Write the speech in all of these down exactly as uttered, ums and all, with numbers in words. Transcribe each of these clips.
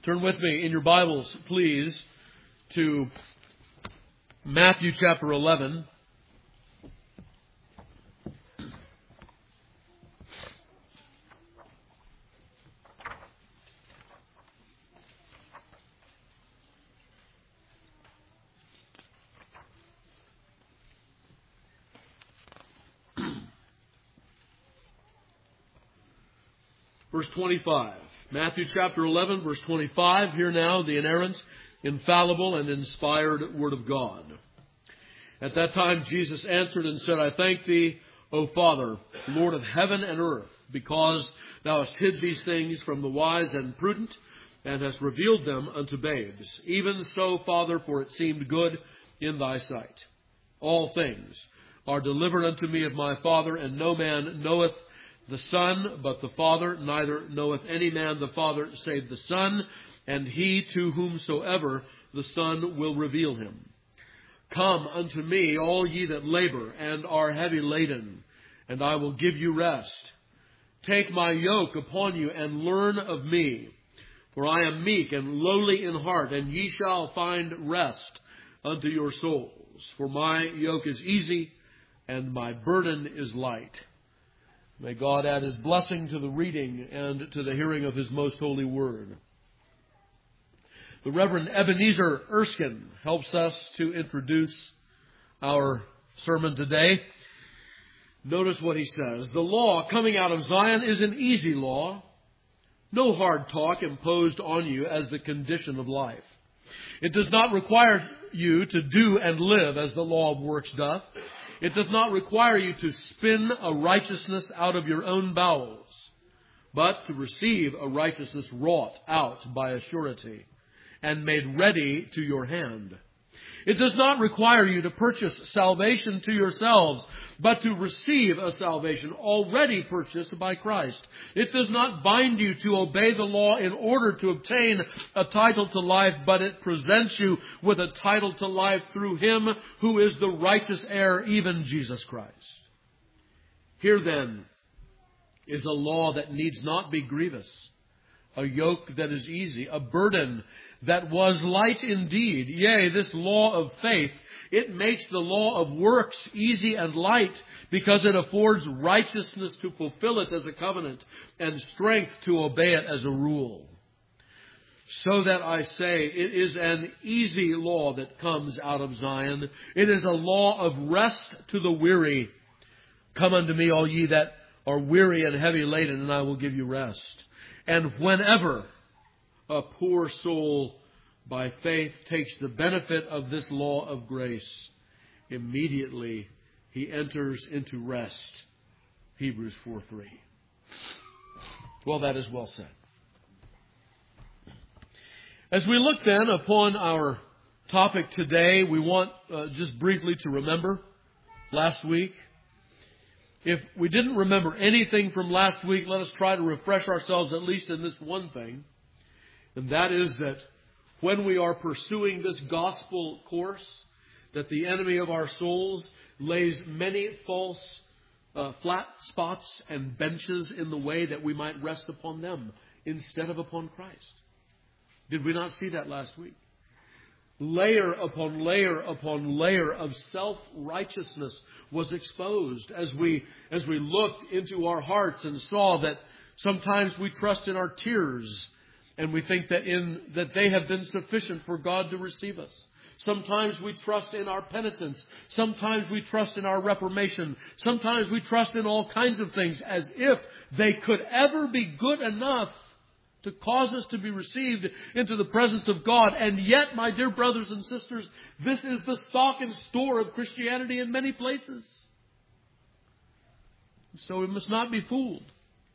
Turn with me in your Bibles, please, to Matthew chapter eleven. Verse twenty-five. Matthew chapter eleven, verse twenty-five. Hear now the inerrant, infallible, and inspired Word of God. At that time Jesus answered and said, I thank thee, O Father, Lord of heaven and earth, because thou hast hid these things from the wise and prudent, and hast revealed them unto babes. Even so, Father, for it seemed good in thy sight. All things are delivered unto me of my Father, and no man knoweth the Son, but the Father, neither knoweth any man the Father, save the Son, and he to whomsoever the Son will reveal him. Come unto me, all ye that labor and are heavy laden, and I will give you rest. Take my yoke upon you, and learn of me, for I am meek and lowly in heart, and ye shall find rest unto your souls. For my yoke is easy, and my burden is light. May God add His blessing to the reading and to the hearing of His most holy word. The Reverend Ebenezer Erskine helps us to introduce our sermon today. Notice what he says. The law coming out of Zion is an easy law, no hard talk imposed on you as the condition of life. It does not require you to do and live as the law of works doth. It does not require you to spin a righteousness out of your own bowels, but to receive a righteousness wrought out by a surety and made ready to your hand. It does not require you to purchase salvation to yourselves, but to receive a salvation already purchased by Christ. It does not bind you to obey the law in order to obtain a title to life, but it presents you with a title to life through Him who is the righteous heir, even Jesus Christ. Here then is a law that needs not be grievous, a yoke that is easy, a burden that was light indeed. Yea, this law of faith, it makes the law of works easy and light, because it affords righteousness to fulfill it as a covenant and strength to obey it as a rule. So that I say, it is an easy law that comes out of Zion. It is a law of rest to the weary. Come unto me, all ye that are weary and heavy laden, and I will give you rest. And whenever a poor soul by faith takes the benefit of this law of grace, immediately he enters into rest. Hebrews four three. Well, that is well said. As we look then upon our topic today, we want uh, just briefly to remember last week. If we didn't remember anything from last week, let us try to refresh ourselves at least in this one thing. And that is that when we are pursuing this gospel course, that the enemy of our souls lays many false uh, flat spots and benches in the way that we might rest upon them instead of upon Christ. Did we not see that last week? Layer upon layer upon layer of self-righteousness was exposed as we as we looked into our hearts and saw that sometimes we trust in our tears and we think that in that they have been sufficient for God to receive us. Sometimes we trust in our penitence. Sometimes we trust in our reformation. Sometimes we trust in all kinds of things as if they could ever be good enough to cause us to be received into the presence of God. And yet, my dear brothers and sisters, this is the stock and store of Christianity in many places. So we must not be fooled.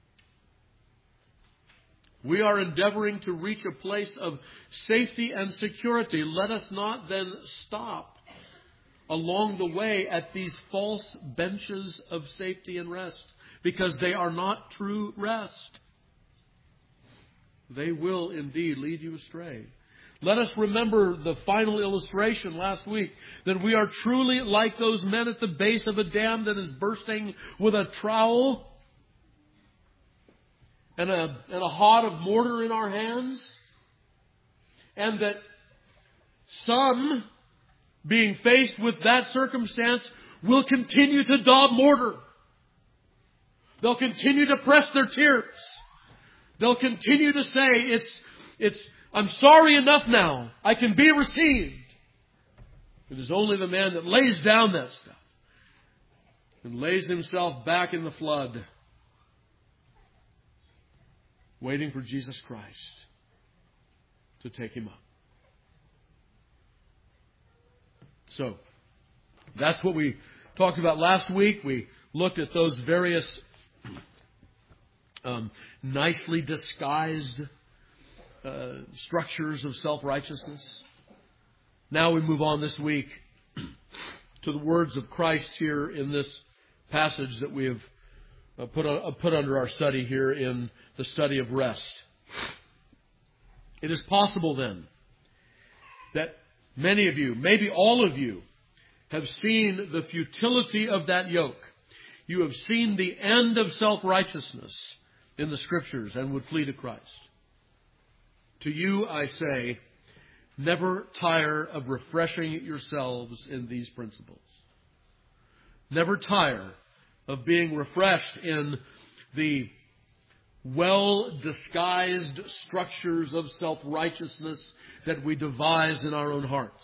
We are endeavoring to reach a place of safety and security. Let us not then stop along the way at these false benches of safety and rest, because they are not true rest. They will indeed lead you astray. Let us remember the final illustration last week, that we are truly like those men at the base of a dam that is bursting with a trowel and a, and a hod of mortar in our hands. And that some, being faced with that circumstance, will continue to daub mortar. They'll continue to press their tears. They'll continue to say, it's, it's, I'm sorry enough now. I can be received. It is only the man that lays down that stuff and lays himself back in the flood, waiting for Jesus Christ to take him up. So, that's what we talked about last week. We looked at those various um, nicely disguised uh, structures of self-righteousness. Now we move on this week to the words of Christ here in this passage that we have uh, put, on, uh, put under our study here in the study of rest. It is possible then that many of you, maybe all of you, have seen the futility of that yoke. You have seen the end of self-righteousness in the Scriptures and would flee to Christ. To you I say, never tire of refreshing yourselves in these principles. Never tire of being refreshed in the well-disguised structures of self-righteousness that we devise in our own hearts.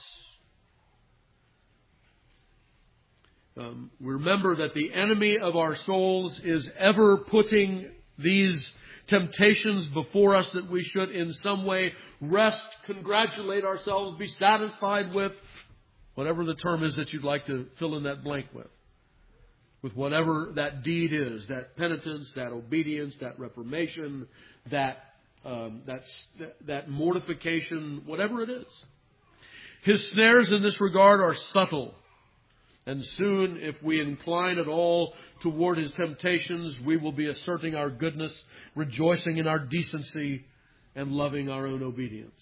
Um, remember that the enemy of our souls is ever putting these temptations before us that we should in some way rest, congratulate ourselves, be satisfied with, whatever the term is that you'd like to fill in that blank with. With whatever that deed is, that penitence, that obedience, that reformation, that, um, that, that mortification, whatever it is. His snares in this regard are subtle. And soon, if we incline at all toward his temptations, we will be asserting our goodness, rejoicing in our decency, and loving our own obedience.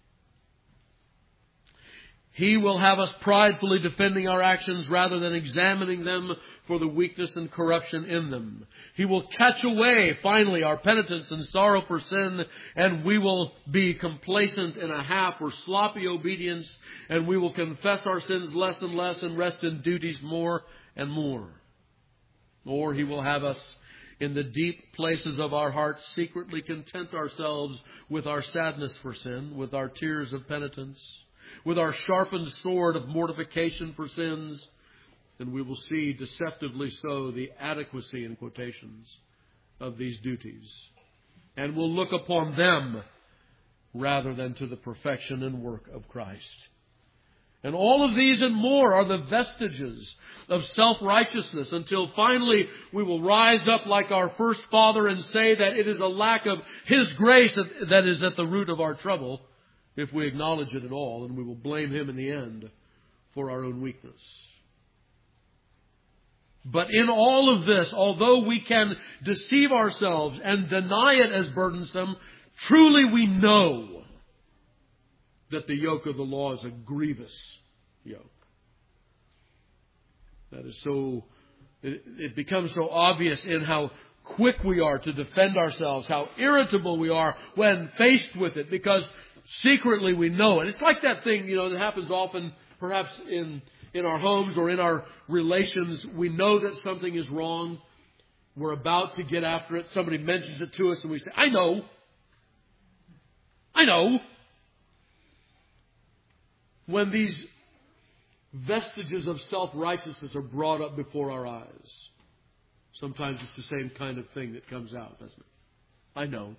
He will have us pridefully defending our actions rather than examining them for the weakness and corruption in them. He will catch away, finally, our penitence and sorrow for sin, and we will be complacent in a half or sloppy obedience, and we will confess our sins less and less and rest in duties more and more. Or he will have us in the deep places of our hearts secretly content ourselves with our sadness for sin, with our tears of penitence, with our sharpened sword of mortification for sins, and we will see deceptively so the adequacy, in quotations, of these duties. And will look upon them rather than to the perfection and work of Christ. And all of these and more are the vestiges of self-righteousness until finally we will rise up like our first father and say that it is a lack of his grace that is at the root of our trouble, if we acknowledge it at all, and we will blame him in the end for our own weakness. But in all of this, although we can deceive ourselves and deny it as burdensome, truly we know that the yoke of the law is a grievous yoke. That is so, it, it becomes so obvious in how quick we are to defend ourselves, how irritable we are when faced with it, because secretly we know it. It's like that thing, you know, that happens often, perhaps in in our homes or in our relations. We know that something is wrong. We're about to get after it. Somebody mentions it to us and we say, I know. I know. When these vestiges of self-righteousness are brought up before our eyes, sometimes it's the same kind of thing that comes out, doesn't it? I know.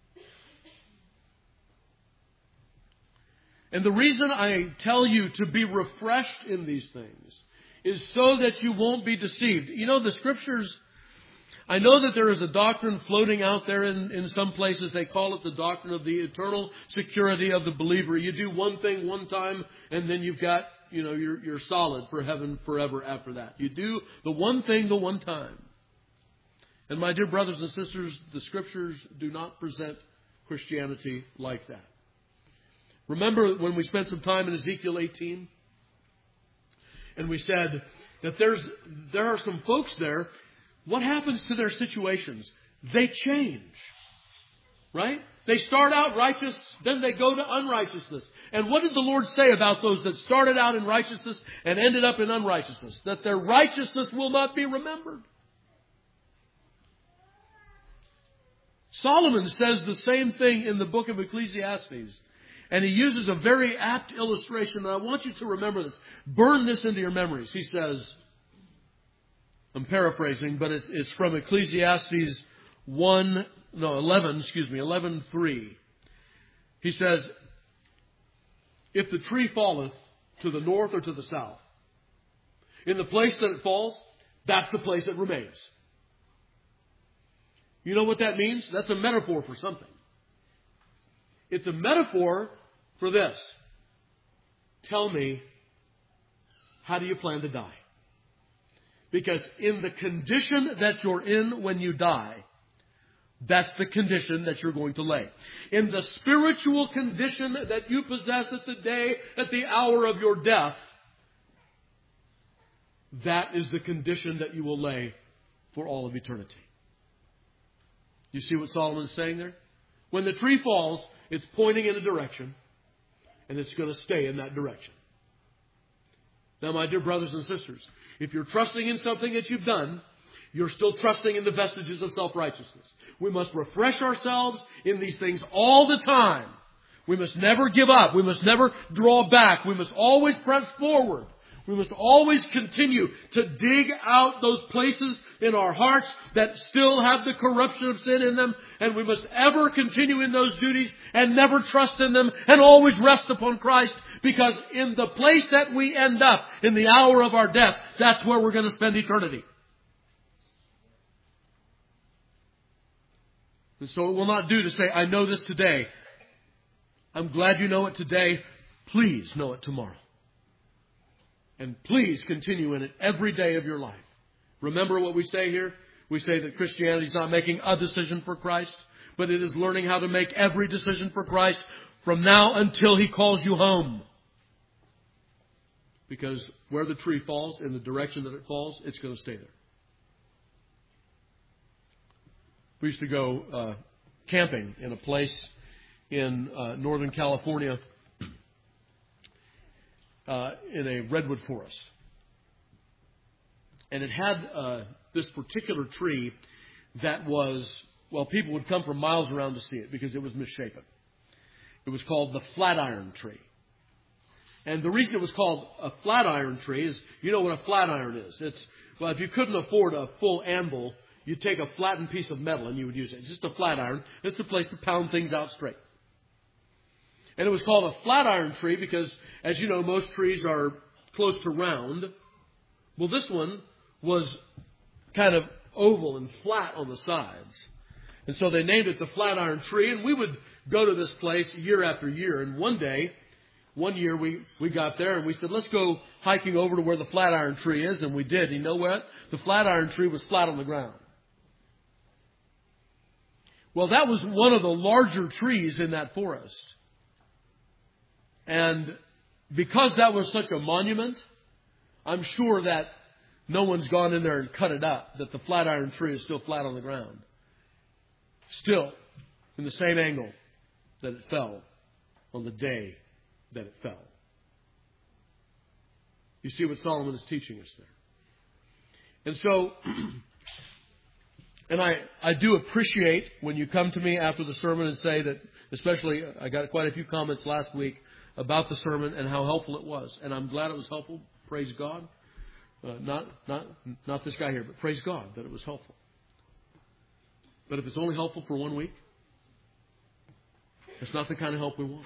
And the reason I tell you to be refreshed in these things is so that you won't be deceived. You know, the Scriptures, I know that there is a doctrine floating out there in, in some places. They call it the doctrine of the eternal security of the believer. You do one thing one time and then you've got, you know, you're, you're solid for heaven forever after that. You do the one thing the one time. And my dear brothers and sisters, the Scriptures do not present Christianity like that. Remember when we spent some time in Ezekiel eighteen? And we said that there's there are some folks there. What happens to their situations? They change. Right? They start out righteous, then they go to unrighteousness. And what did the Lord say about those that started out in righteousness and ended up in unrighteousness? That their righteousness will not be remembered. Solomon says the same thing in the book of Ecclesiastes. And he uses a very apt illustration. And I want you to remember this. Burn this into your memories. He says, I'm paraphrasing, but it's, it's from Ecclesiastes one, no, eleven, excuse me, eleven three. He says, if the tree falleth to the north or to the south, in the place that it falls, that's the place it remains. You know what that means? That's a metaphor for something. It's a metaphor for this. Tell me, how do you plan to die? Because in the condition that you're in when you die, that's the condition that you're going to lay. In the spiritual condition that you possess at the day, at the hour of your death, that is the condition that you will lay for all of eternity. You see what Solomon is saying there? When the tree falls, it's pointing in a direction, and it's going to stay in that direction. Now, my dear brothers and sisters, if you're trusting in something that you've done, you're still trusting in the vestiges of self-righteousness. We must refresh ourselves in these things all the time. We must never give up. We must never draw back. We must always press forward. We must always continue to dig out those places in our hearts that still have the corruption of sin in them. And we must ever continue in those duties and never trust in them and always rest upon Christ. Because in the place that we end up, in the hour of our death, that's where we're going to spend eternity. And so it will not do to say, I know this today. I'm glad you know it today. Please know it tomorrow. And please continue in it every day of your life. Remember what we say here? We say that Christianity is not making a decision for Christ, but it is learning how to make every decision for Christ from now until He calls you home. Because where the tree falls, in the direction that it falls, it's going to stay there. We used to go uh, camping in a place in uh, Northern California, uh, in a redwood forest. And it had uh, this particular tree that was, well, people would come from miles around to see it because it was misshapen. It was called the flatiron tree. And the reason it was called a flatiron tree is, you know what a flatiron is. It's, well, if you couldn't afford a full anvil, you'd take a flattened piece of metal and you would use it. It's just a flatiron. It's a place to pound things out straight. And it was called a flatiron tree because, as you know, most trees are close to round. Well, this one was kind of oval and flat on the sides. And so they named it the flatiron tree. And we would go to this place year after year. And one day, one year we, we got there and we said, let's go hiking over to where the flatiron tree is. And we did. And you know what? The flatiron tree was flat on the ground. Well, that was one of the larger trees in that forest. And because that was such a monument, I'm sure that no one's gone in there and cut it up, that the flatiron tree is still flat on the ground. Still, in the same angle that it fell on the day that it fell. You see what Solomon is teaching us there. And so, and I, I do appreciate when you come to me after the sermon and say that, especially, I got quite a few comments last week about the sermon and how helpful it was. And I'm glad it was helpful. Praise God. Uh, not, not, not this guy here, but praise God that it was helpful. But if it's only helpful for one week, it's not the kind of help we want.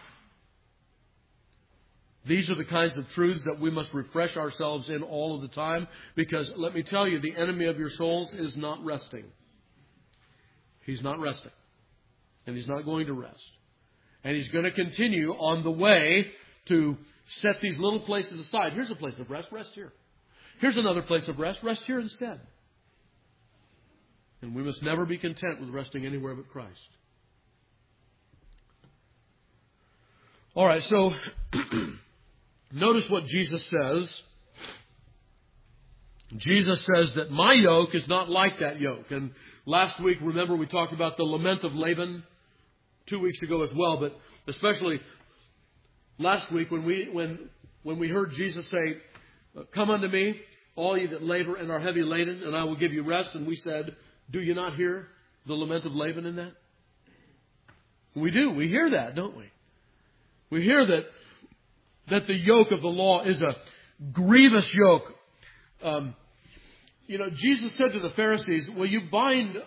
These are the kinds of truths that we must refresh ourselves in all of the time. Because let me tell you, the enemy of your souls is not resting. He's not resting. And he's not going to rest. And he's going to continue on the way to set these little places aside. Here's a place of rest. Rest here. Here's another place of rest. Rest here instead. And we must never be content with resting anywhere but Christ. All right, so notice what Jesus says. Jesus says that my yoke is not like that yoke. And last week, remember, we talked about the lament of Laban. two weeks ago as well, but especially last week when we when when we heard Jesus say, "Come unto me, all ye that labor and are heavy laden, and I will give you rest." And we said, do you not hear the lament of Laban in that? We do. We hear that, don't we? We hear that that the yoke of the law is a grievous yoke. Um, you know, Jesus said to the Pharisees, "Well, you bind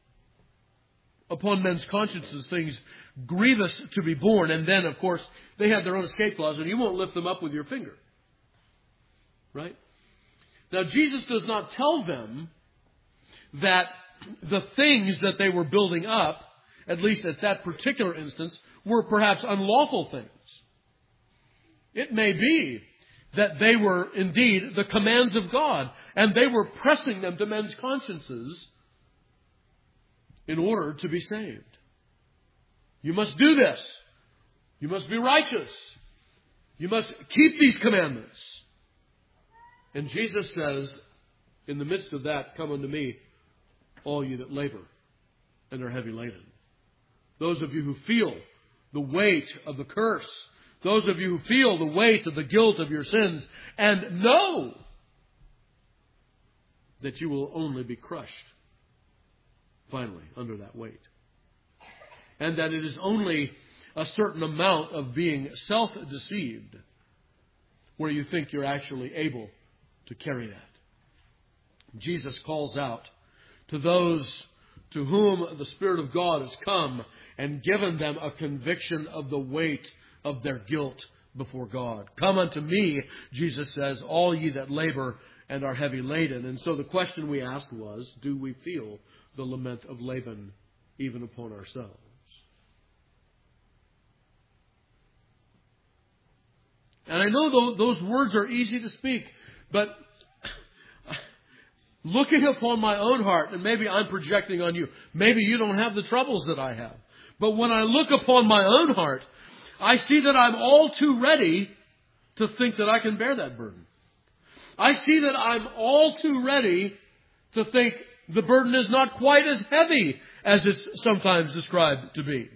upon men's consciences things grievous to be borne." And then, of course, they had their own escape clause, and you won't lift them up with your finger. Right? Now, Jesus does not tell them that the things that they were building up, at least at that particular instance, were perhaps unlawful things. It may be that they were indeed the commands of God, and they were pressing them to men's consciences in order to be saved. You must do this. You must be righteous. You must keep these commandments. And Jesus says, in the midst of that, "Come unto me, all you that labor and are heavy laden." Those of you who feel the weight of the curse, those of you who feel the weight of the guilt of your sins, and know that you will only be crushed, finally, under that weight. And that it is only a certain amount of being self-deceived where you think you're actually able to carry that. Jesus calls out to those to whom the Spirit of God has come and given them a conviction of the weight of their guilt before God. "Come unto me," Jesus says, "all ye that labor and are heavy laden." And so the question we asked was, do we feel the lament of Laban even upon ourselves? And I know those words are easy to speak, but looking upon my own heart, and maybe I'm projecting on you, maybe you don't have the troubles that I have, but when I look upon my own heart, I see that I'm all too ready to think that I can bear that burden. I see that I'm all too ready to think the burden is not quite as heavy as it's sometimes described to be.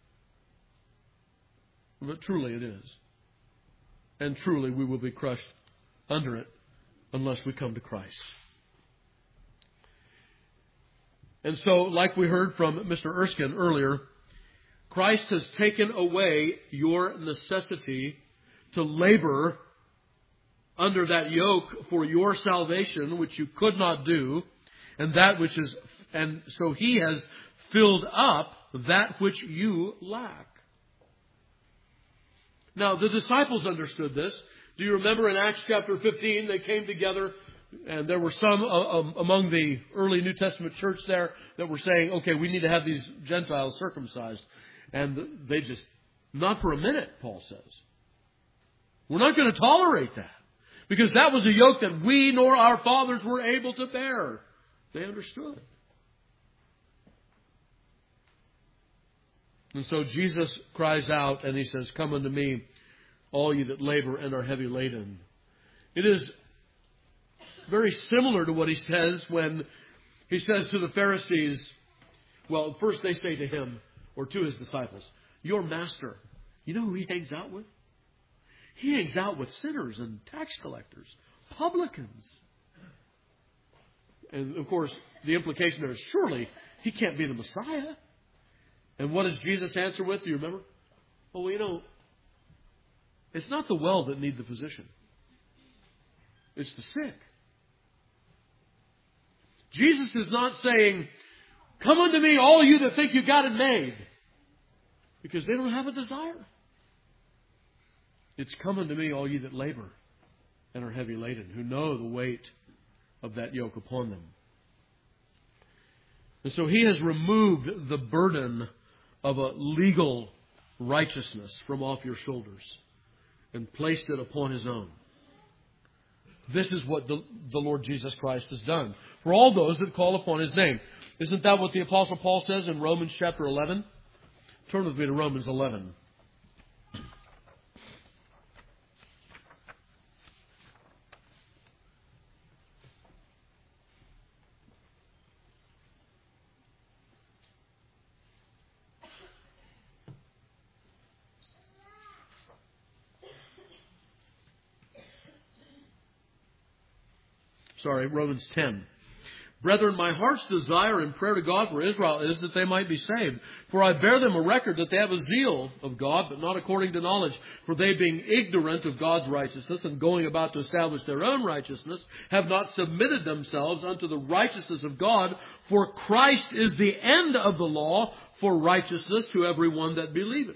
But truly it is. And truly we will be crushed under it unless we come to Christ. And so, like we heard from Mister Erskine earlier, Christ has taken away your necessity to labor under that yoke for your salvation, which you could not do, and that which is, and so He has filled up that which you lack. Now, the disciples understood this. Do you remember in Acts chapter fifteen, they came together, and there were some uh, among the early New Testament church there that were saying, okay, we need to have these Gentiles circumcised. And they just, not for a minute, Paul says. We're not going to tolerate that. Because that was a yoke that we nor our fathers were able to bear. They understood. And so Jesus cries out and He says, "Come unto me, all ye that labor and are heavy laden." It is very similar to what He says when He says to the Pharisees, well, first they say to Him, or to His disciples, "Your master, you know who he hangs out with? He hangs out with sinners and tax collectors, publicans." And of course, the implication there is, surely He can't be the Messiah. And what does Jesus answer with? Do you remember? Well, you know, it's not the well that need the physician. It's the sick. Jesus is not saying, "Come unto me, all you that think you got it made," because they don't have a desire. It's, "Come unto me, all you that labor and are heavy laden," who know the weight of that yoke upon them. And so He has removed the burden of a legal righteousness from off your shoulders and placed it upon His own. This is what the, the Lord Jesus Christ has done for all those that call upon His name. Isn't that what the Apostle Paul says in Romans chapter eleven? Turn with me to Romans eleven. sorry, Romans ten. Brethren, my heart's desire and prayer to God for Israel is that they might be saved. For I bear them a record that they have a zeal of God, but not according to knowledge. For they, being ignorant of God's righteousness and going about to establish their own righteousness, have not submitted themselves unto the righteousness of God. For Christ is the end of the law for righteousness to every one that believeth.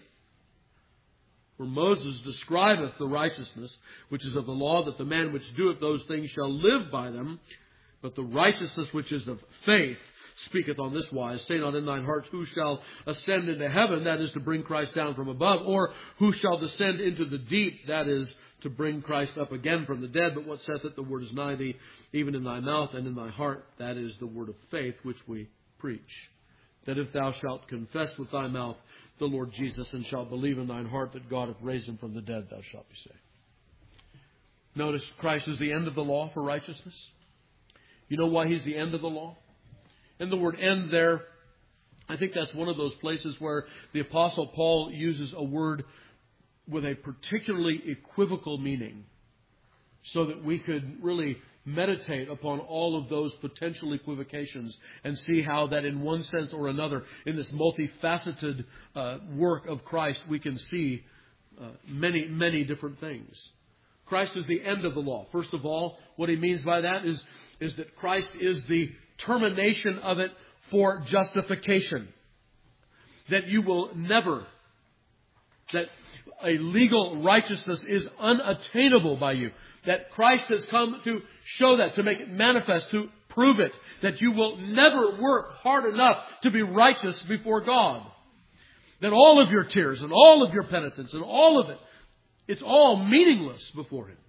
For Moses describeth the righteousness which is of the law, that the man which doeth those things shall live by them. But the righteousness which is of faith speaketh on this wise, say not in thine heart, who shall ascend into heaven, that is to bring Christ down from above, or who shall descend into the deep, that is to bring Christ up again from the dead. But what saith it? The word is nigh thee, even in thy mouth and in thy heart. That is the word of faith which we preach. That if thou shalt confess with thy mouth the Lord Jesus, and shalt believe in thine heart that God hath raised him from the dead, thou shalt be saved. Notice, Christ is the end of the law for righteousness. You know why he's the end of the law? And the word end there, I think that's one of those places where the Apostle Paul uses a word with a particularly equivocal meaning, so that we could really meditate upon all of those potential equivocations and see how that in one sense or another, in this multifaceted uh, work of Christ, we can see uh, many, many different things. Christ is the end of the law. First of all, what he means by that is, is that Christ is the termination of it for justification. That you will never, that a legal righteousness is unattainable by you. That Christ has come to show that, to make it manifest, to prove it. That you will never work hard enough to be righteous before God. That all of your tears and all of your penitence and all of it, it's all meaningless before Him.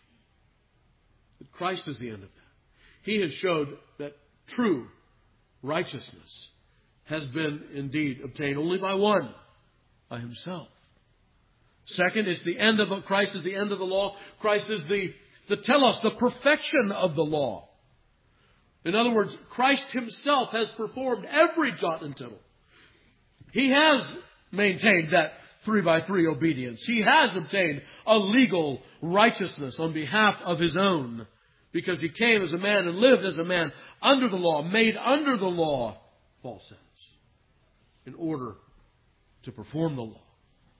But Christ is the end of that. He has showed that true righteousness has been indeed obtained only by one, by Himself. Second, it's the end of Christ is the end of the law. Christ is the, the telos, the perfection of the law. In other words, Christ Himself has performed every jot and tittle. He has maintained that three by three obedience. He has obtained a legal righteousness on behalf of His own, because He came as a man and lived as a man under the law, made under the law, Paul says, in order to perform the law.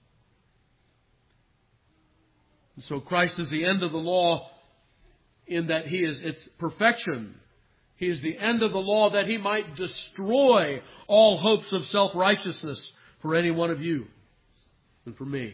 And so Christ is the end of the law in that He is its perfection. He is the end of the law that He might destroy all hopes of self-righteousness for any one of you and for me.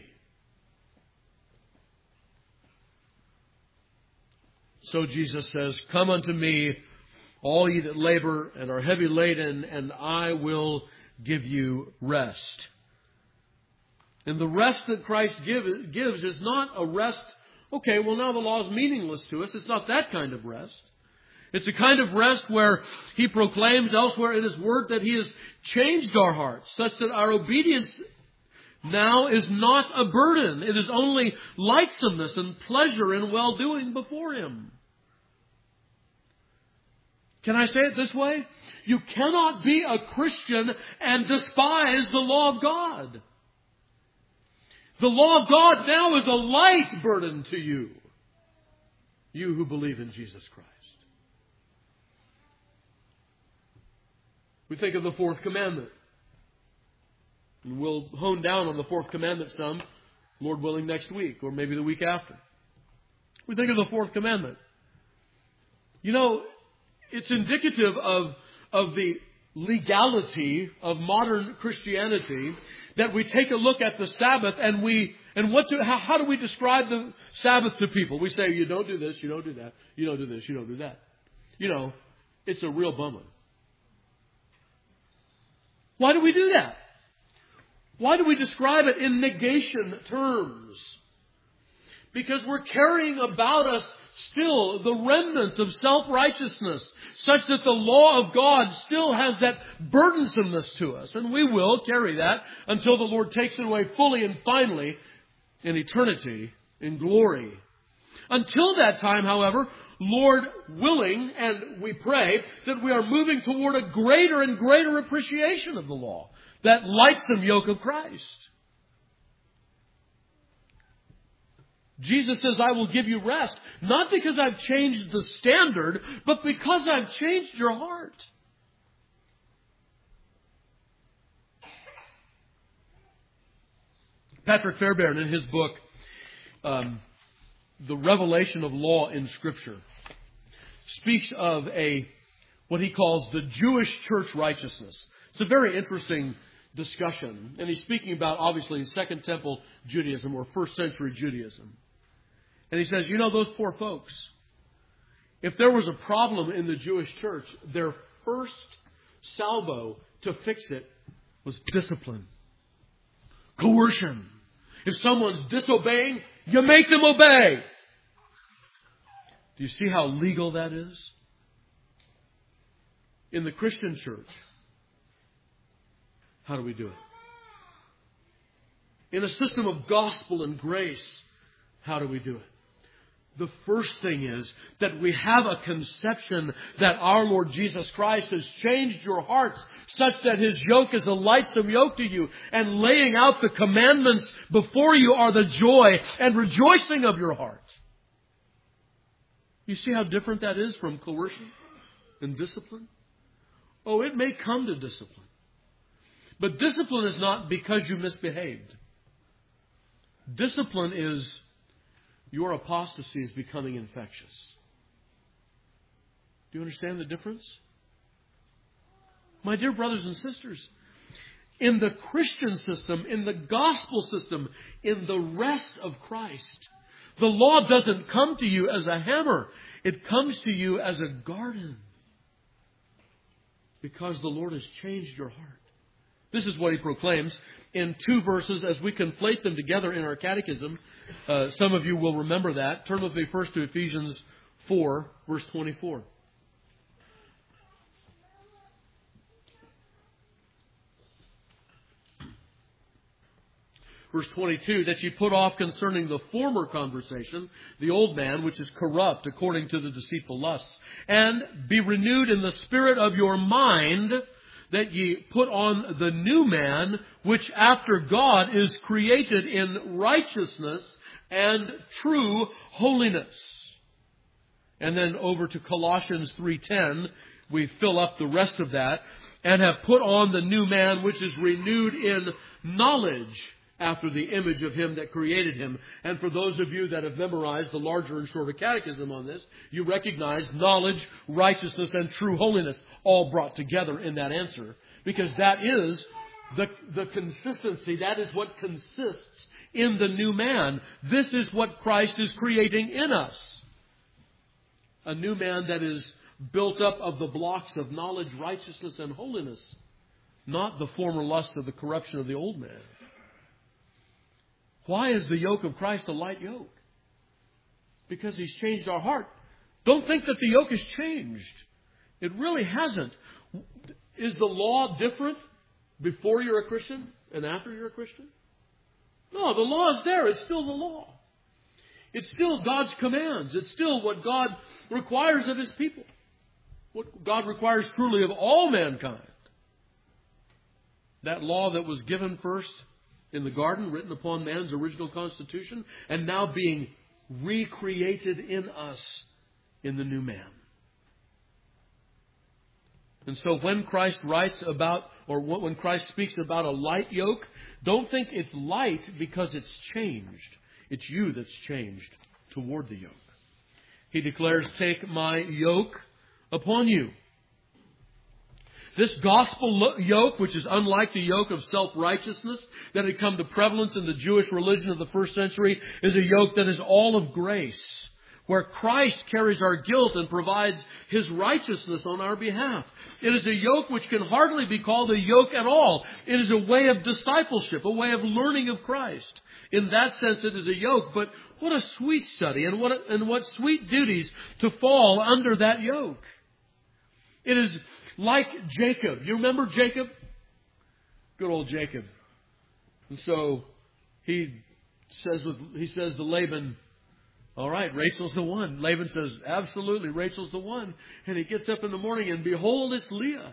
So Jesus says, come unto me, all ye that labor and are heavy laden, and I will give you rest. And the rest that Christ give, gives is not a rest, okay, well now the law is meaningless to us. It's not that kind of rest. It's a kind of rest where He proclaims elsewhere in His Word that He has changed our hearts such that our obedience now is not a burden. It is only lightsomeness and pleasure in well-doing before Him. Can I say it this way? You cannot be a Christian and despise the law of God. The law of God now is a light burden to you, you who believe in Jesus Christ. We think of the fourth commandment. And we'll hone down on the fourth commandment some, Lord willing, next week or maybe the week after. We think of the fourth commandment. You know, it's indicative of, of the legality of modern Christianity that we take a look at the Sabbath and we and what do, how, how do we describe the Sabbath to people? We say, you don't do this, you don't do that, you don't do this, you don't do that. You know, it's a real bummer. Why do we do that? Why do we describe it in negation terms? Because we're carrying about us still the remnants of self-righteousness, such that the law of God still has that burdensomeness to us. And we will carry that until the Lord takes it away fully and finally in eternity, in glory. Until that time, however, Lord willing, and we pray that we are moving toward a greater and greater appreciation of the law, that lightsome yoke of Christ. Jesus says, I will give you rest. Not because I've changed the standard, but because I've changed your heart. Patrick Fairbairn, in his book, um, The Revelation of Law in Scripture, speaks of a what he calls the Jewish church righteousness. It's a very interesting discussion. And he's speaking about, obviously, Second Temple Judaism or first century Judaism. And he says, you know, those poor folks, if there was a problem in the Jewish church, their first salvo to fix it was discipline, coercion. If someone's disobeying, you make them obey. Do you see how legal that is? In the Christian church, how do we do it? In a system of gospel and grace, how do we do it? The first thing is that we have a conception that our Lord Jesus Christ has changed your hearts such that His yoke is a lightsome yoke to you, and laying out the commandments before you are the joy and rejoicing of your heart. You see how different that is from coercion and discipline? Oh, it may come to discipline. But discipline is not because you misbehaved. Discipline is your apostasy is becoming infectious. Do you understand the difference? My dear brothers and sisters, in the Christian system, in the gospel system, in the rest of Christ, the law doesn't come to you as a hammer. It comes to you as a garden. Because the Lord has changed your heart. This is what he proclaims in two verses as we conflate them together in our catechism. Uh, some of you will remember that. Turn with me first to Ephesians four, verse twenty-four. Verse twenty-two, that ye put off concerning the former conversation, the old man, which is corrupt according to the deceitful lusts, and be renewed in the spirit of your mind, that ye put on the new man, which after God is created in righteousness and true holiness. And then over to Colossians three ten, we fill up the rest of that, and have put on the new man, which is renewed in knowledge, after the image of Him that created him. And for those of you that have memorized the larger and shorter catechism on this, you recognize knowledge, righteousness, and true holiness all brought together in that answer. Because that is the, the consistency, that is what consists in the new man. This is what Christ is creating in us. A new man that is built up of the blocks of knowledge, righteousness, and holiness. Not the former lust of the corruption of the old man. Why is the yoke of Christ a light yoke? Because He's changed our heart. Don't think that the yoke has changed. It really hasn't. Is the law different before you're a Christian and after you're a Christian? No, the law is there. It's still the law. It's still God's commands. It's still what God requires of His people. What God requires truly of all mankind. That law that was given first in the garden, written upon man's original constitution, and now being recreated in us in the new man. And so when Christ writes about, or when Christ speaks about a light yoke, don't think it's light because it's changed. It's you that's changed toward the yoke. He declares, take my yoke upon you. This gospel yoke, which is unlike the yoke of self-righteousness that had come to prevalence in the Jewish religion of the first century, is a yoke that is all of grace, where Christ carries our guilt and provides His righteousness on our behalf. It is a yoke which can hardly be called a yoke at all. It is a way of discipleship, a way of learning of Christ. In that sense, it is a yoke, but what a sweet study and what, a, and what sweet duties to fall under that yoke. It is like Jacob. You remember Jacob? Good old Jacob. And so he says with, he says to Laban, all right, Rachel's the one. Laban says, absolutely, Rachel's the one. And he gets up in the morning and behold, it's Leah.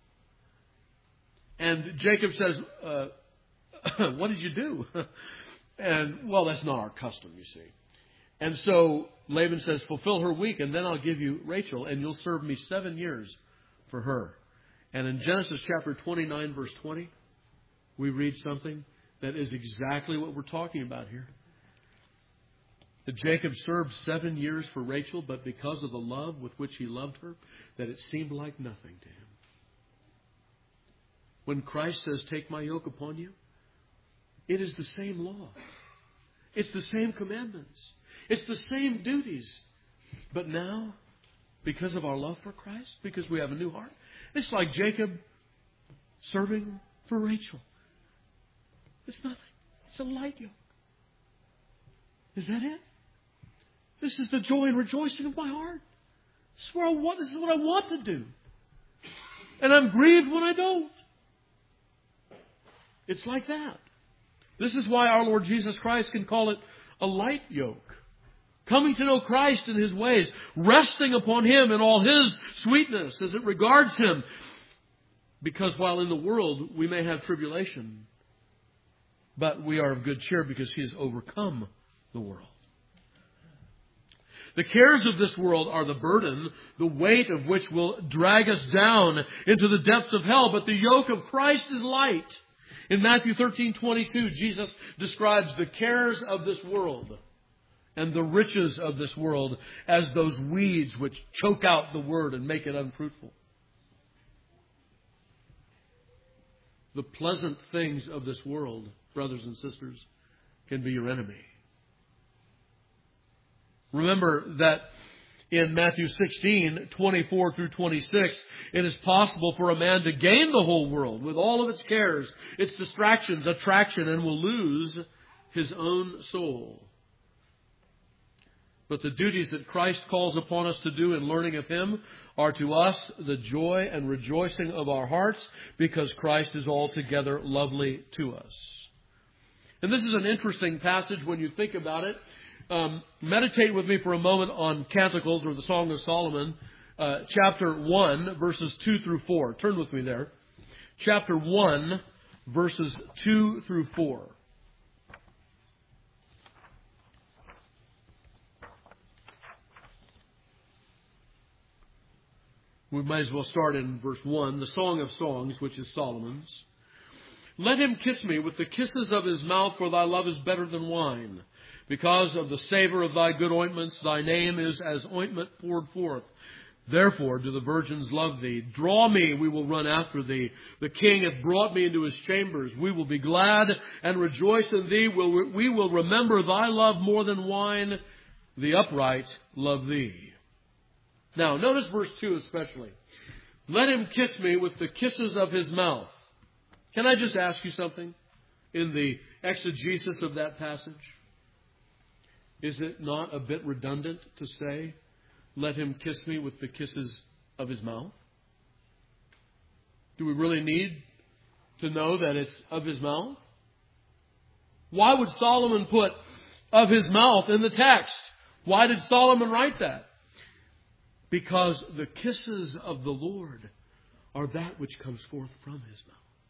And Jacob says, uh, what did you do? And, well, that's not our custom, you see. And so Laban says, fulfill her week, and then I'll give you Rachel, and you'll serve me seven years for her. And in Genesis chapter twenty-nine, verse twenty, we read something that is exactly what we're talking about here. That Jacob served seven years for Rachel, but because of the love with which he loved her, that it seemed like nothing to him. When Christ says, take my yoke upon you, it is the same law. It's the same commandments. It's the same duties. But now, because of our love for Christ, because we have a new heart, it's like Jacob serving for Rachel. It's nothing. It's a light yoke. Is that it? This is the joy and rejoicing of my heart. This is, where I want, this is what I want to do. And I'm grieved when I don't. It's like that. This is why our Lord Jesus Christ can call it a light yoke. Coming to know Christ in His ways, resting upon Him in all His sweetness as it regards Him. Because while in the world we may have tribulation, but we are of good cheer because He has overcome the world. The cares of this world are the burden, the weight of which will drag us down into the depths of hell. But the yoke of Christ is light. In Matthew thirteen twenty-two, Jesus describes the cares of this world and the riches of this world as those weeds which choke out the word and make it unfruitful. The pleasant things of this world, brothers and sisters, can be your enemy. Remember that in Matthew sixteen, twenty-four through twenty-six, it is possible for a man to gain the whole world with all of its cares, its distractions, attraction, and will lose his own soul. But the duties that Christ calls upon us to do in learning of Him are to us the joy and rejoicing of our hearts because Christ is altogether lovely to us. And this is an interesting passage when you think about it. Um, meditate with me for a moment on Canticles, or the Song of Solomon, uh, chapter one, verses two through four. Turn with me there. Chapter one, verses two through four. We might as well start in verse one, the Song of Songs, which is Solomon's. Let him kiss me with the kisses of his mouth, for thy love is better than wine. Because of the savor of thy good ointments, thy name is as ointment poured forth. Therefore do the virgins love thee. Draw me, we will run after thee. The king hath brought me into his chambers. We will be glad and rejoice in thee. We will remember thy love more than wine. The upright love thee. Now, notice verse two especially. Let him kiss me with the kisses of his mouth. Can I just ask you something in the exegesis of that passage? Is it not a bit redundant to say, let him kiss me with the kisses of his mouth? Do we really need to know that it's of his mouth? Why would Solomon put of his mouth in the text? Why did Solomon write that? Because the kisses of the Lord are that which comes forth from his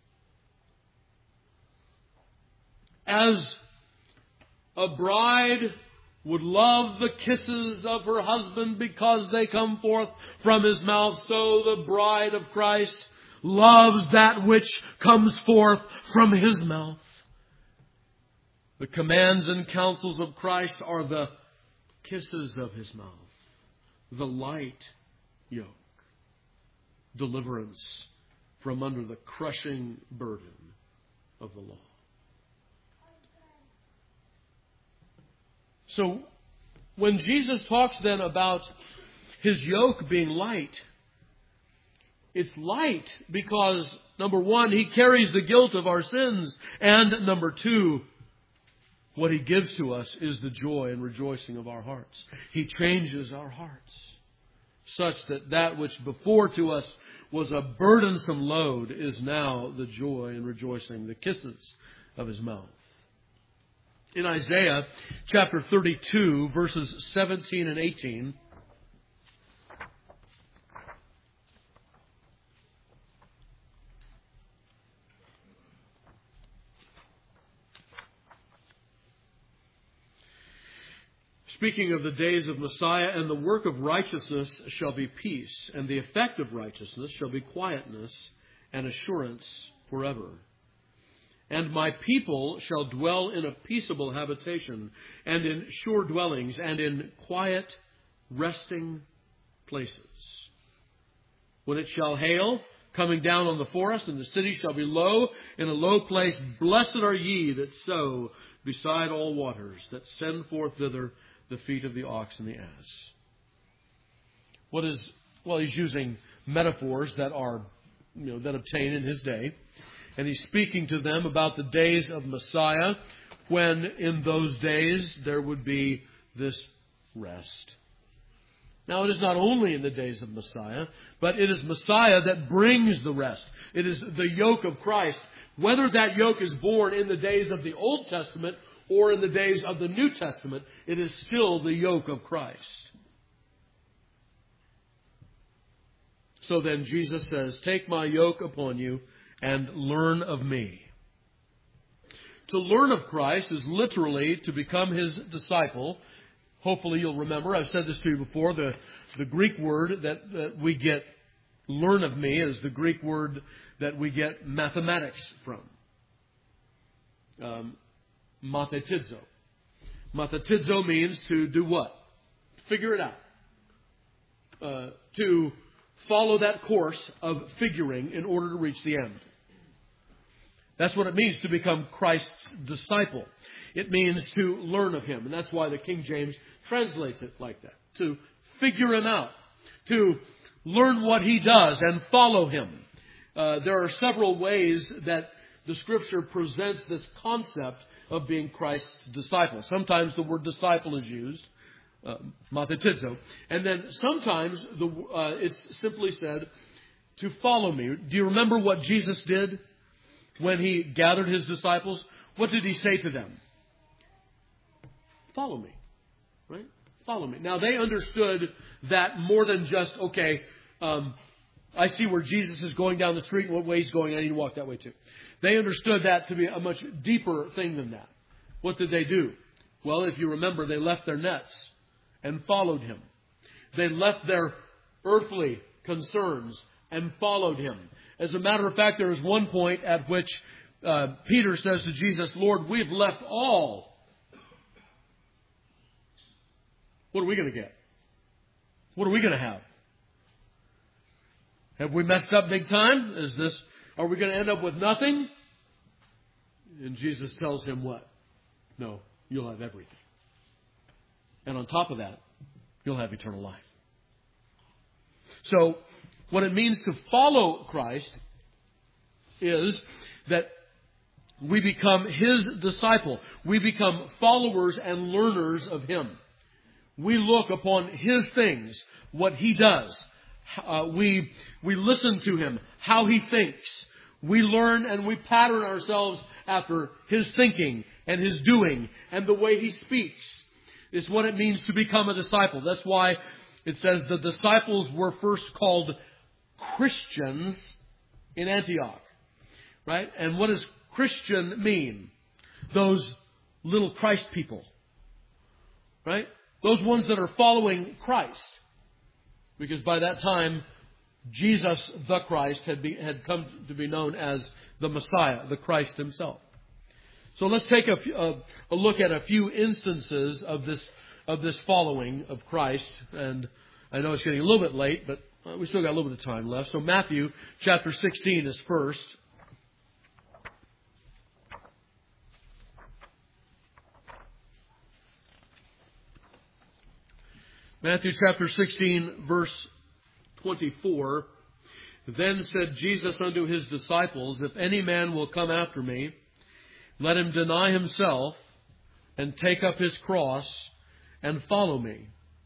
mouth. As a bride would love the kisses of her husband because they come forth from his mouth, so the bride of Christ loves that which comes forth from his mouth. The commands and counsels of Christ are the kisses of his mouth, the light yoke, deliverance from under the crushing burden of the law. So, when Jesus talks then about His yoke being light, it's light because, number one, He carries the guilt of our sins, and number two, what He gives to us is the joy and rejoicing of our hearts. He changes our hearts such that that which before to us was a burdensome load is now the joy and rejoicing, the kisses of His mouth. In Isaiah chapter thirty-two, verses seventeen and eighteen, speaking of the days of Messiah, and the work of righteousness shall be peace, and the effect of righteousness shall be quietness and assurance forever. And my people shall dwell in a peaceable habitation, and in sure dwellings, and in quiet resting places. When it shall hail, coming down on the forest, and the city shall be low, in a low place, blessed are ye that sow beside all waters, that send forth thither the feet of the ox and the ass. What is, well, he's using metaphors that are, you know, that obtain in his day. And he's speaking to them about the days of Messiah, when in those days there would be this rest. Now, it is not only in the days of Messiah, but it is Messiah that brings the rest. It is the yoke of Christ. Whether that yoke is born in the days of the Old Testament or in the days of the New Testament, it is still the yoke of Christ. So then Jesus says, take my yoke upon you and learn of me. To learn of Christ is literally to become his disciple. Hopefully you'll remember, I've said this to you before, the, the Greek word that, that we get learn of me is the Greek word that we get mathematics from. Um, mathetizo. Mathetizo means to do what? Figure it out. Uh, to follow that course of figuring in order to reach the end. That's what it means to become Christ's disciple. It means to learn of him. And that's why the King James translates it like that. To figure him out. To learn what he does and follow him. Uh, there are several ways that the Scripture presents this concept of being Christ's disciple. Sometimes the word disciple is used. Uh, mathetizo. And then sometimes the, uh, it's simply said to follow me. Do you remember what Jesus did when he gathered his disciples? What did he say to them? Follow me. Right? Follow me. Now they understood that more than just, okay, um, I see where Jesus is going down the street and what way he's going. I need to walk that way too. They understood that to be a much deeper thing than that. What did they do? Well, if you remember, they left their nets and followed him. They left their earthly concerns and followed him. As a matter of fact, there is one point at which uh, Peter says to Jesus, Lord, we've left all. What are we going to get? What are we going to have? Have we messed up big time? Is this, are we going to end up with nothing? And Jesus tells him what? No, you'll have everything. And on top of that, you'll have eternal life. So, what it means to follow Christ is that we become his disciple. We become followers and learners of him. We look upon his things, what he does. Uh, we, we listen to him, how he thinks. We learn and we pattern ourselves after his thinking and his doing and the way he speaks. Is what it means to become a disciple. That's why it says the disciples were first called Christians in Antioch. Right? And what does Christian mean? Those little Christ people. Right? Those ones that are following Christ. Because by that time, Jesus the Christ had, be, had come to be known as the Messiah, the Christ himself. So let's take a, a, a look at a few instances of this of this following of Christ. And I know it's getting a little bit late, but we still got a little bit of time left. So Matthew chapter sixteen is first. Matthew chapter sixteen, verse twenty-four. Then said Jesus unto his disciples, if any man will come after me, let him deny himself and take up his cross and follow me.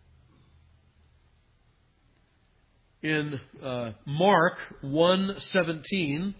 In uh, Mark one seventeen,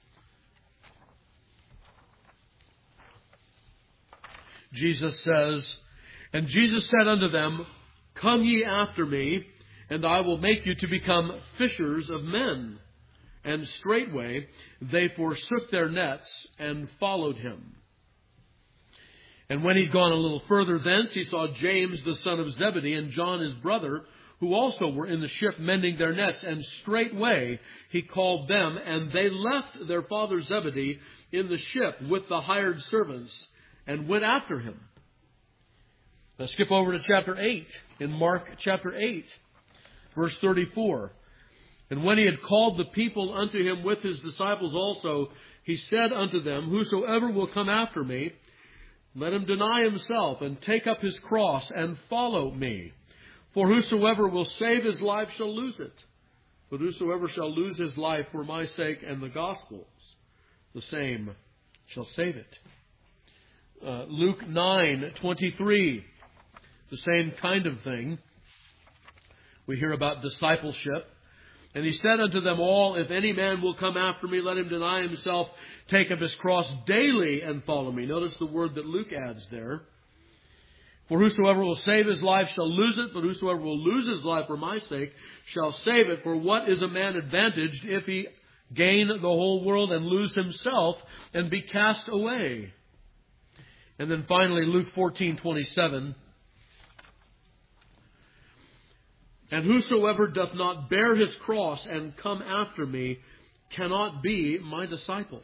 Jesus says, and Jesus said unto them, come ye after me, and I will make you to become fishers of men. And straightway they forsook their nets and followed him. And when he'd gone a little further thence, he saw James the son of Zebedee and John his brother, who also were in the ship mending their nets. And straightway he called them, and they left their father Zebedee in the ship with the hired servants, and went after him. Now skip over to chapter eight, in Mark chapter eight, verse thirty-four. And when he had called the people unto him with his disciples also, he said unto them, Whosoever will come after me, let him deny himself, and take up his cross, and follow me. For whosoever will save his life shall lose it. But whosoever shall lose his life for my sake and the gospel's, the same shall save it. Uh, Luke nine twenty-three, the same kind of thing. We hear about discipleship. And he said unto them all, If any man will come after me, let him deny himself, take up his cross daily, and follow me. Notice the word that Luke adds there. For whosoever will save his life shall lose it, but whosoever will lose his life for my sake shall save it. For what is a man advantaged if he gain the whole world and lose himself and be cast away? And then finally, Luke fourteen twenty-seven. And whosoever doth not bear his cross and come after me cannot be my disciple.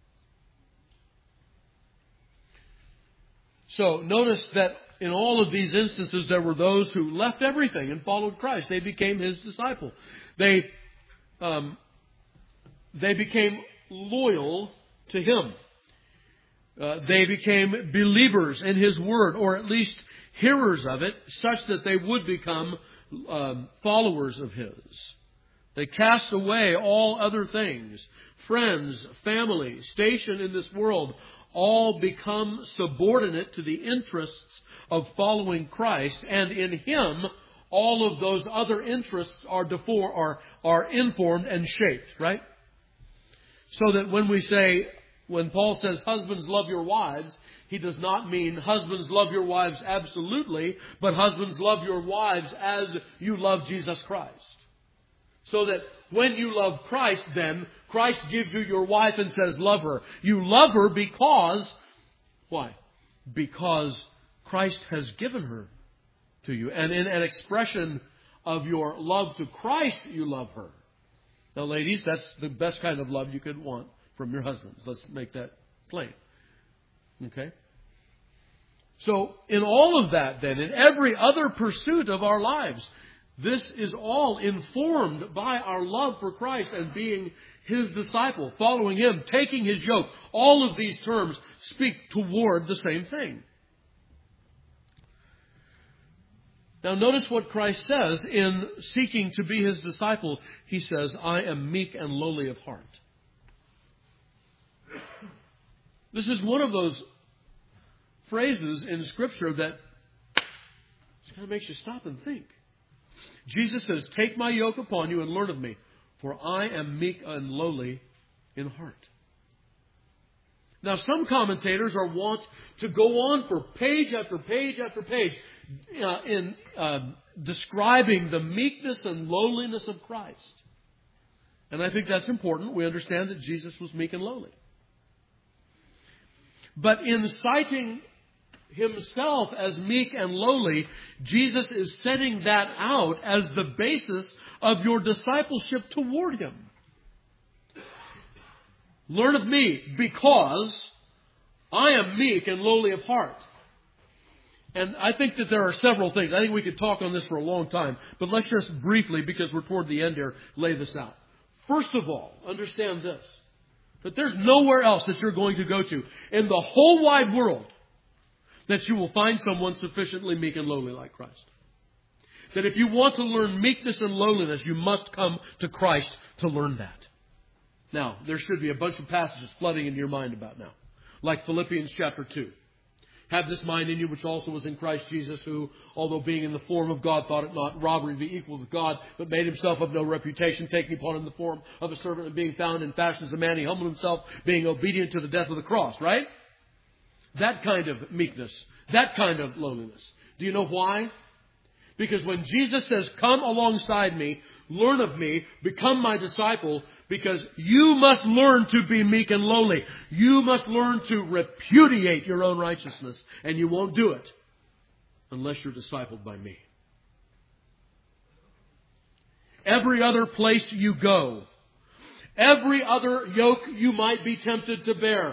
So notice that in all of these instances there were those who left everything and followed Christ. They became his disciple. They, um, they became loyal to him. Uh, they became believers in his word, or at least hearers of it, such that they would become um, followers of his. They cast away all other things, friends, family, station in this world, all become subordinate to the interests of following Christ, and in him all of those other interests are defor- are, are informed and shaped, right? So that when we say, when Paul says, husbands, love your wives, he does not mean husbands, love your wives absolutely, but husbands, love your wives as you love Jesus Christ. So that when you love Christ, then Christ gives you your wife and says, love her. You love her because, why? Because Christ has given her to you. And in an expression of your love to Christ, you love her. Now, ladies, that's the best kind of love you could want from your husbands. Let's make that plain. Okay? So, in all of that, then, in every other pursuit of our lives, this is all informed by our love for Christ and being his disciple, following him, taking his yoke. All of these terms speak toward the same thing. Now notice what Christ says in seeking to be his disciple. He says, I am meek and lowly of heart. This is one of those phrases in Scripture that just kind of makes you stop and think. Jesus says, take my yoke upon you and learn of me, for I am meek and lowly in heart. Now, some commentators are wont to go on for page after page after page uh, in uh, describing the meekness and lowliness of Christ. And I think that's important. We understand that Jesus was meek and lowly. But in citing himself as meek and lowly, Jesus is setting that out as the basis of your discipleship toward him. Learn of me because I am meek and lowly of heart. And I think that there are several things. I think we could talk on this for a long time. But let's just briefly, because we're toward the end here, lay this out. First of all, understand this. That there's nowhere else that you're going to go to in the whole wide world that you will find someone sufficiently meek and lowly like Christ. That if you want to learn meekness and lowliness, you must come to Christ to learn that. Now, there should be a bunch of passages flooding into your mind about now. Like Philippians chapter two. Have this mind in you which also was in Christ Jesus, who, although being in the form of God, thought it not robbery to be equal with God, but made himself of no reputation, taking upon him the form of a servant, and being found in fashion as a man, he humbled himself, being obedient to the death of the cross, right? That kind of meekness, that kind of lowliness. Do you know why? Because when Jesus says, come alongside me, learn of me, become my disciple, Because you must learn to be meek and lowly. You must learn to repudiate your own righteousness. And you won't do it unless you're discipled by me. Every other place you go, every other yoke you might be tempted to bear,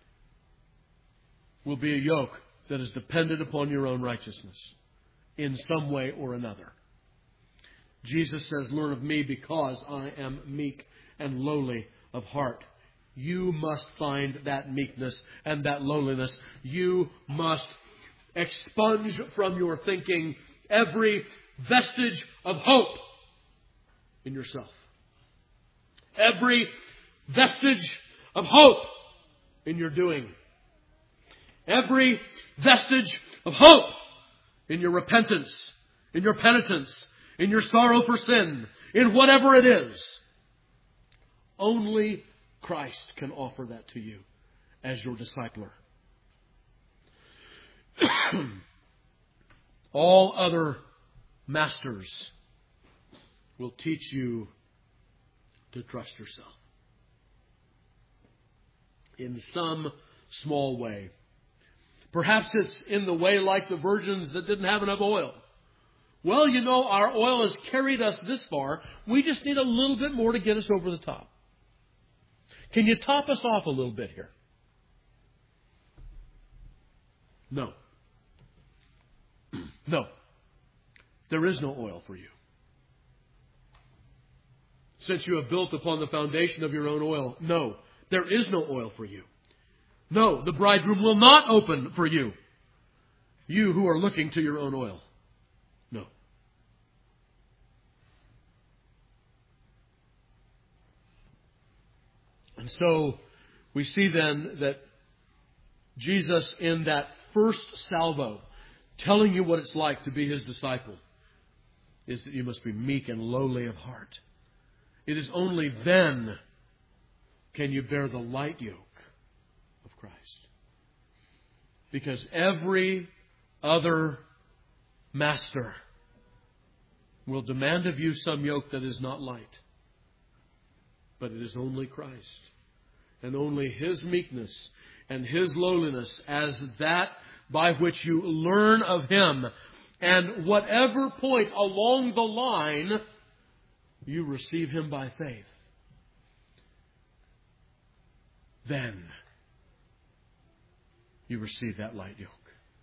will be a yoke that is dependent upon your own righteousness in some way or another. Jesus says, learn of me because I am meek and lowly of heart. You must find that meekness and that lowliness. You must expunge from your thinking every vestige of hope in yourself. Every vestige of hope in your doing. Every vestige of hope in your repentance, in your penitence, in your sorrow for sin, in whatever it is. Only Christ can offer that to you as your discipler. All other masters will teach you to trust yourself in some small way. Perhaps it's in the way like the virgins that didn't have enough oil. Well, you know, our oil has carried us this far. We just need a little bit more to get us over the top. Can you top us off a little bit here? No. No. There is no oil for you. Since you have built upon the foundation of your own oil, no, there is no oil for you. No, the bridegroom will not open for you. You who are looking to your own oil. No. And so we see then that Jesus, in that first salvo, telling you what it's like to be His disciple, is that you must be meek and lowly of heart. It is only then can you bear the light yoke of Christ. Because every other master will demand of you some yoke that is not light. But it is only Christ. And only His meekness and His lowliness as that by which you learn of Him. And whatever point along the line you receive Him by faith, then you receive that light yoke.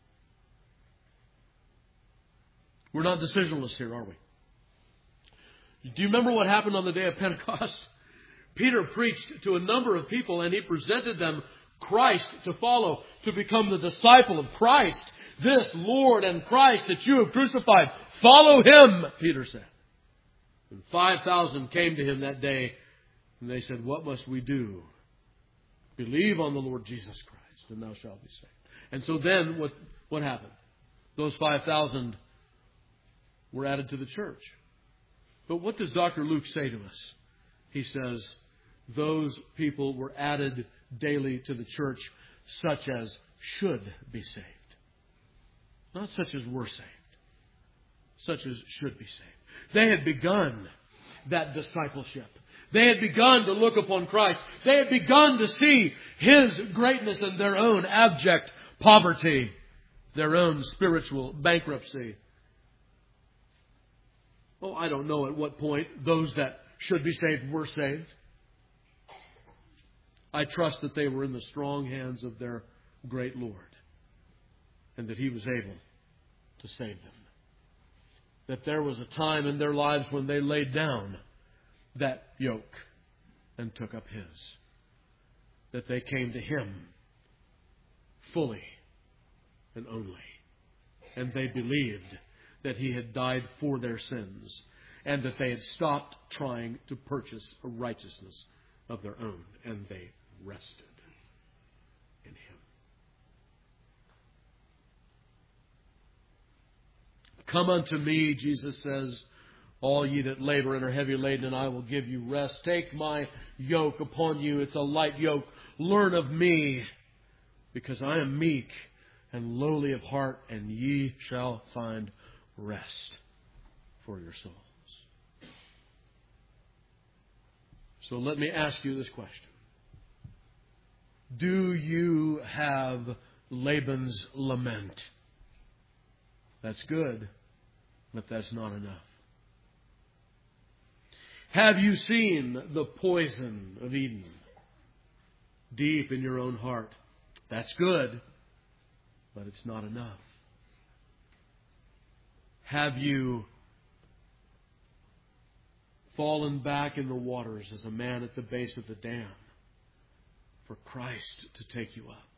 We're not decisionalists here, are we? Do you remember what happened on the day of Pentecost? Peter preached to a number of people and he presented them Christ to follow, to become the disciple of Christ. This Lord and Christ that you have crucified, follow Him, Peter said. And five thousand came to Him that day and they said, what must we do? Believe on the Lord Jesus Christ and thou shalt be saved. And so then what, what happened? Those five thousand were added to the church. But what does Doctor Luke say to us? He says, those people were added daily to the church such as should be saved. Not such as were saved. Such as should be saved. They had begun that discipleship. They had begun to look upon Christ. They had begun to see His greatness in their own abject poverty, their own spiritual bankruptcy. Oh, I don't know at what point those that should be saved were saved. I trust that they were in the strong hands of their great Lord and that He was able to save them. That there was a time in their lives when they laid down that yoke and took up His. That they came to Him fully and only. And they believed that He had died for their sins and that they had stopped trying to purchase a righteousness of their own, and they rested in Him. Come unto me, Jesus says, all ye that labor and are heavy laden, and I will give you rest. Take my yoke upon you. It's a light yoke. Learn of me, because I am meek and lowly of heart, and ye shall find rest for your souls. So let me ask you this question. Do you have Laban's lament? That's good, but that's not enough. Have you seen the poison of Eden deep in your own heart? That's good, but it's not enough. Have you fallen back in the waters as a man at the base of the dam for Christ to take you up?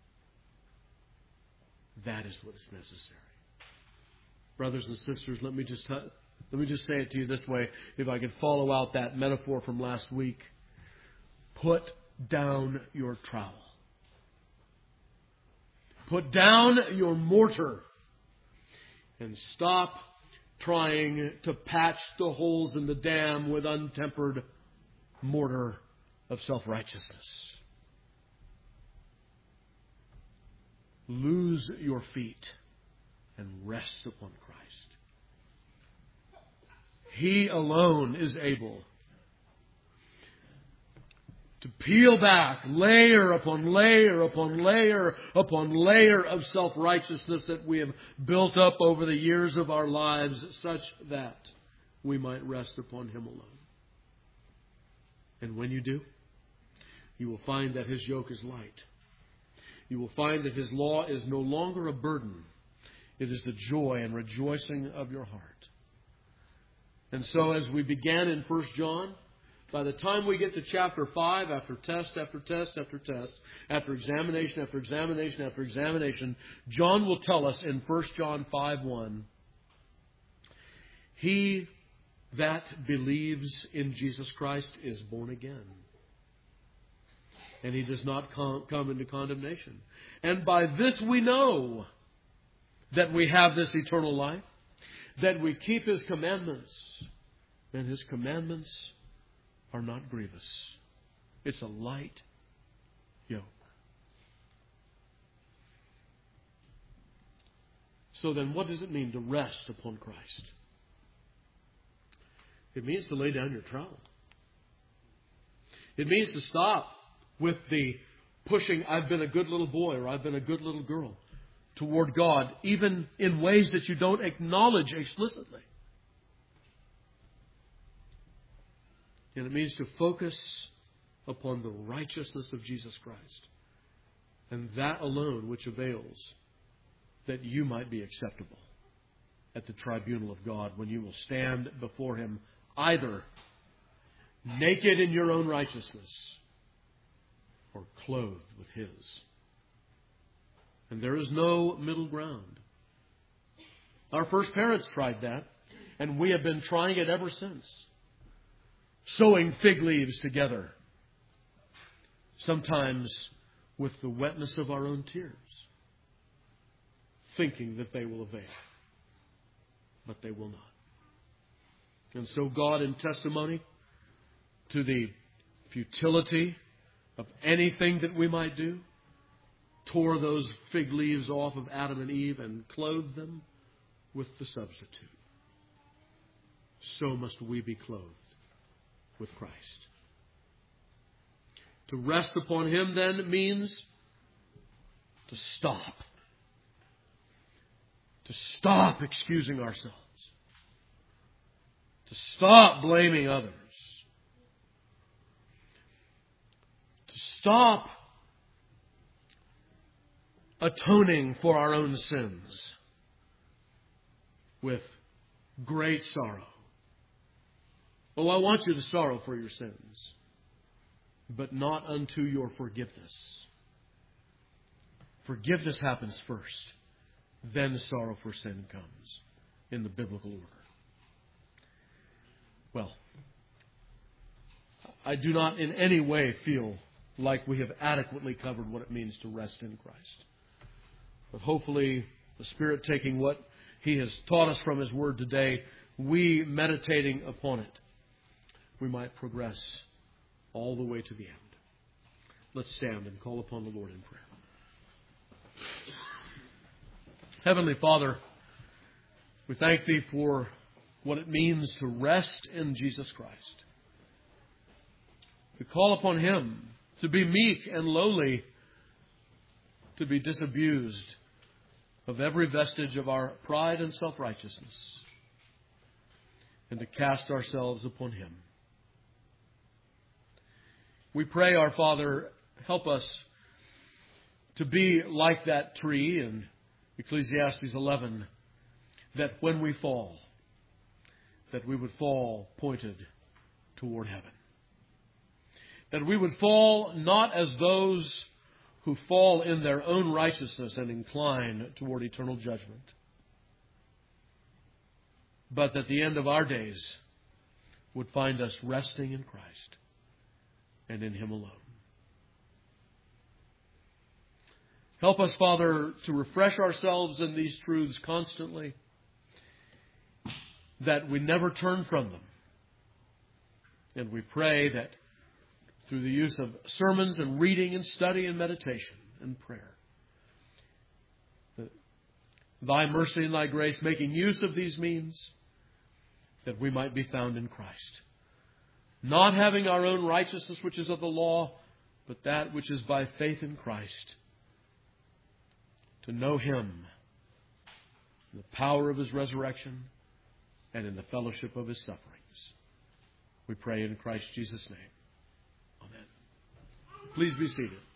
That is what is necessary. Brothers and sisters, let me just let me just say it to you this way, if I could follow out that metaphor from last week. Put down your trowel. Put down your mortar and stop trying to patch the holes in the dam with untempered mortar of self-righteousness. Lose your feet and rest upon Christ. He alone is able to peel back layer upon layer upon layer upon layer of self-righteousness that we have built up over the years of our lives, such that we might rest upon Him alone. And when you do, you will find that His yoke is light. You will find that His law is no longer a burden. It is the joy and rejoicing of your heart. And so as we began in First John, by the time we get to chapter five, after test after test after test, after examination after examination after examination, John will tell us in First John five one, he that believes in Jesus Christ is born again. And he does not come, come into condemnation. And by this we know that we have this eternal life, that we keep His commandments, and His commandments are not grievous. It's a light yoke. So then what does it mean to rest upon Christ? It means to lay down your trowel. It means to stop with the pushing, I've been a good little boy or I've been a good little girl toward God, even in ways that you don't acknowledge explicitly. And it means to focus upon the righteousness of Jesus Christ, and that alone which avails that you might be acceptable at the tribunal of God when you will stand before Him either naked in your own righteousness or clothed with His. And there is no middle ground. Our first parents tried that, and we have been trying it ever since. Sewing fig leaves together, sometimes with the wetness of our own tears, thinking that they will avail. But they will not. And so God, in testimony to the futility of anything that we might do, tore those fig leaves off of Adam and Eve and clothed them with the substitute. So must we be clothed with Christ. To rest upon Him then means to stop. To stop excusing ourselves. To stop blaming others. To stop atoning for our own sins with great sorrow. Oh, I want you to sorrow for your sins, but not unto your forgiveness. Forgiveness happens first, then sorrow for sin comes in the biblical order. Well, I do not in any way feel like we have adequately covered what it means to rest in Christ. But hopefully, the Spirit taking what He has taught us from His Word today, we meditating upon it, we might progress all the way to the end. Let's stand and call upon the Lord in prayer. Heavenly Father, we thank Thee for what it means to rest in Jesus Christ. to call upon Him, to be meek and lowly, to be disabused of every vestige of our pride and self-righteousness, and to cast ourselves upon Him. We pray, our Father, help us to be like that tree in Ecclesiastes eleven, that when we fall, that we would fall pointed toward heaven. That we would fall not as those who fall in their own righteousness and incline toward eternal judgment, but that the end of our days would find us resting in Christ and in Him alone. Help us, Father, to refresh ourselves in these truths constantly, that we never turn from them. And we pray that through the use of sermons and reading and study and meditation and prayer, that Thy mercy and Thy grace, making use of these means, that we might be found in Christ. Not having our own righteousness which is of the law, but that which is by faith in Christ. To know Him, in the power of His resurrection, and in the fellowship of His sufferings. We pray in Christ Jesus' name. Amen. Please be seated.